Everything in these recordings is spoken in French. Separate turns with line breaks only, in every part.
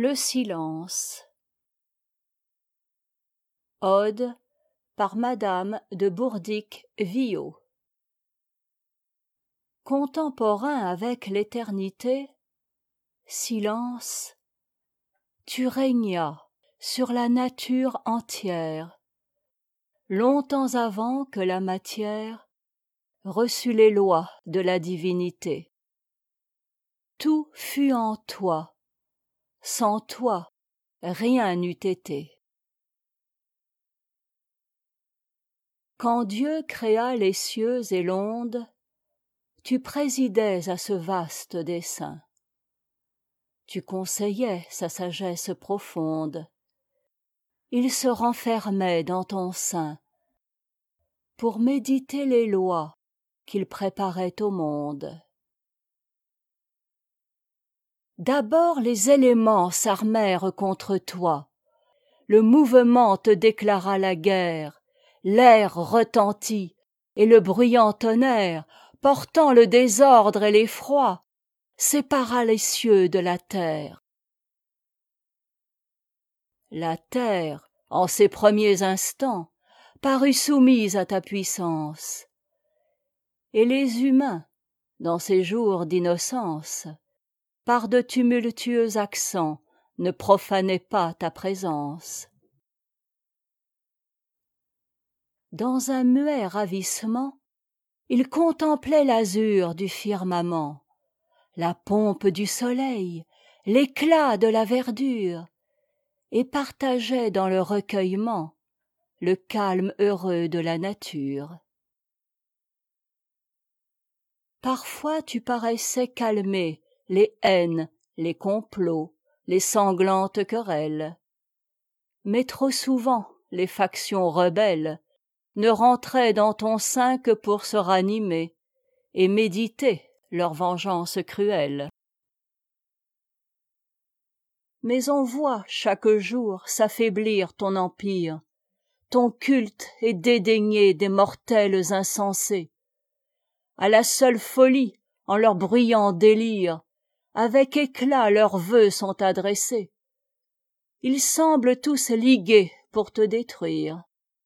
Le silence. Ode par Madame de Bourdic-Villot. Contemporain avec l'éternité, silence, tu régnas sur la nature entière, longtemps avant que la matière reçût les lois de la divinité. Tout fut en toi, sans toi rien n'eût été. Quand Dieu créa les cieux et l'onde, tu présidais à ce vaste dessein. Tu conseillais sa sagesse profonde. Il se renfermait dans ton sein pour méditer les lois qu'il préparait au monde. D'abord les éléments s'armèrent contre toi, le mouvement te déclara la guerre, l'air retentit, et le bruyant tonnerre, portant le désordre et l'effroi, sépara les cieux de la terre. La terre, en ses premiers instants, parut soumise à ta puissance, et les humains, dans ces jours d'innocence, par de tumultueux accents, ne profanaient pas ta présence. Dans un muet ravissement, ils contemplaient l'azur du firmament, la pompe du soleil, l'éclat de la verdure, et partageaient dans le recueillement le calme heureux de la nature. Parfois tu paraissais calmer les haines, les complots, les sanglantes querelles, mais trop souvent les factions rebelles ne rentraient dans ton sein que pour se ranimer et méditer leur vengeance cruelle. Mais on voit chaque jour s'affaiblir ton empire, ton culte est dédaigné des mortels insensés. À la seule folie, en leur bruyant délire, avec éclat leurs vœux sont adressés. Ils semblent tous ligués pour te détruire.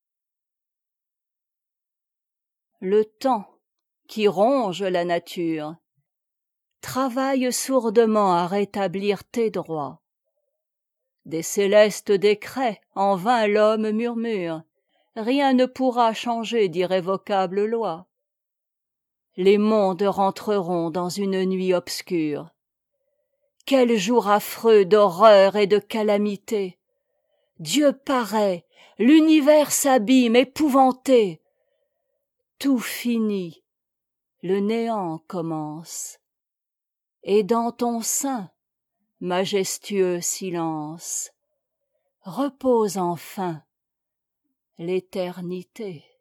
Le temps, qui ronge la nature, travaille sourdement à rétablir tes droits. Des célestes décrets en vain l'homme murmure, rien ne pourra changer d'irrévocables lois. Les mondes rentreront dans une nuit obscure. Quel jour affreux d'horreur et de calamité! Dieu paraît, l'univers s'abîme épouvanté. Tout finit, le néant commence. Et dans ton sein, majestueux silence, repose enfin l'éternité.